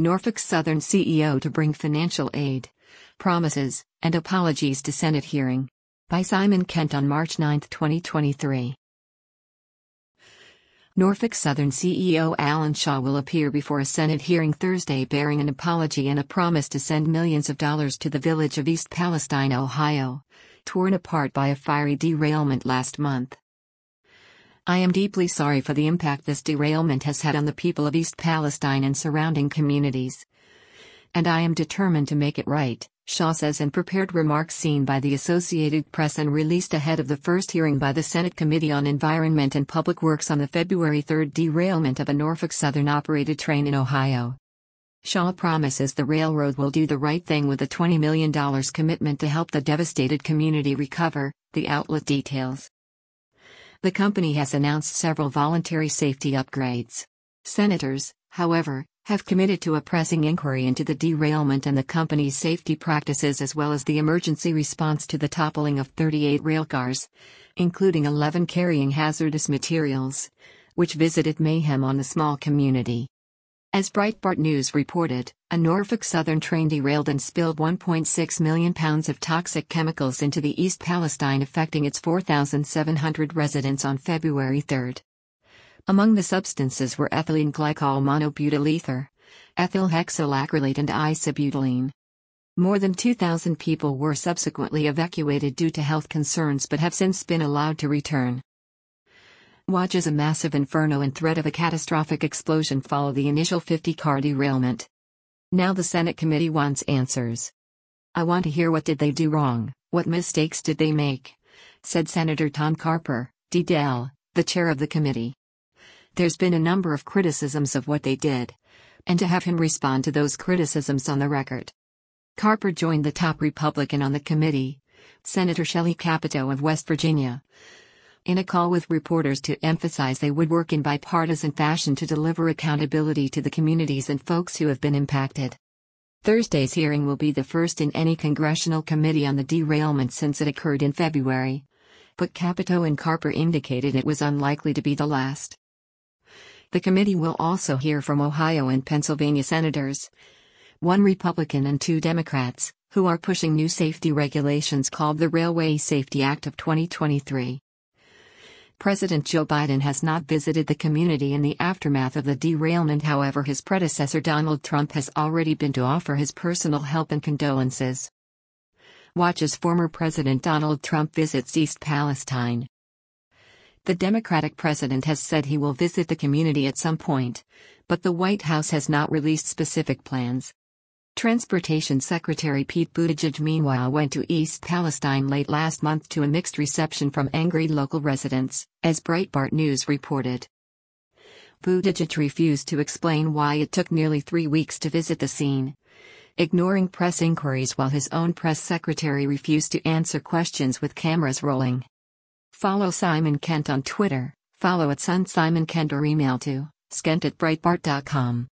Norfolk Southern CEO to bring financial aid, promises, and apologies to Senate hearing. By Simon Kent on March 9, 2023. Norfolk Southern CEO Alan Shaw will appear before a Senate hearing Thursday bearing an apology and a promise to send millions of dollars to the village of East Palestine, Ohio, torn apart by a fiery derailment last month. "I am deeply sorry for the impact this derailment has had on the people of East Palestine and surrounding communities. And I am determined to make it right," Shaw says in prepared remarks seen by the Associated Press and released ahead of the first hearing by the Senate Committee on Environment and Public Works on the February 3 derailment of a Norfolk Southern-operated train in Ohio. Shaw promises the railroad will do the right thing with a $20 million commitment to help the devastated community recover, the outlet details. The company has announced several voluntary safety upgrades. Senators, however, have committed to a pressing inquiry into the derailment and the company's safety practices as well as the emergency response to the toppling of 38 railcars, including 11 carrying hazardous materials, which visited mayhem on the small community. As Breitbart News reported, a Norfolk Southern train derailed and spilled 1.6 million pounds of toxic chemicals into the East Palestine, affecting its 4,700 residents on February 3. Among the substances were ethylene glycol monobutyl ether, ethyl hexylacrylate and isobutylene. More than 2,000 people were subsequently evacuated due to health concerns but have since been allowed to return. Watches a massive inferno and threat of a catastrophic explosion follow the initial 50-car derailment. Now the Senate committee wants answers. "I want to hear what did they do wrong, what mistakes did they make," said Senator Tom Carper, D-Del, the chair of the committee. There's been a number of criticisms of what they did, and to have him respond to those criticisms on the record. Carper joined the top Republican on the committee, Senator Shelley Capito of West Virginia, in a call with reporters to emphasize they would work in bipartisan fashion to deliver accountability to the communities and folks who have been impacted. Thursday's hearing will be the first in any congressional committee on the derailment since it occurred in February, but Capito and Carper indicated it was unlikely to be the last. The committee will also hear from Ohio and Pennsylvania senators, one Republican and two Democrats, who are pushing new safety regulations called the Railway Safety Act of 2023. President Joe Biden has not visited the community in the aftermath of the derailment. However, his predecessor Donald Trump has already been to offer his personal help and condolences. Watch as former President Donald Trump visits East Palestine. The Democratic president has said he will visit the community at some point, but the White House has not released specific plans. Transportation Secretary Pete Buttigieg meanwhile went to East Palestine late last month to a mixed reception from angry local residents, as Breitbart News reported. Buttigieg refused to explain why it took nearly 3 weeks to visit the scene, ignoring press inquiries while his own press secretary refused to answer questions with cameras rolling. Follow Simon Kent on Twitter, follow @SunSimonKent or email to skent@breitbart.com.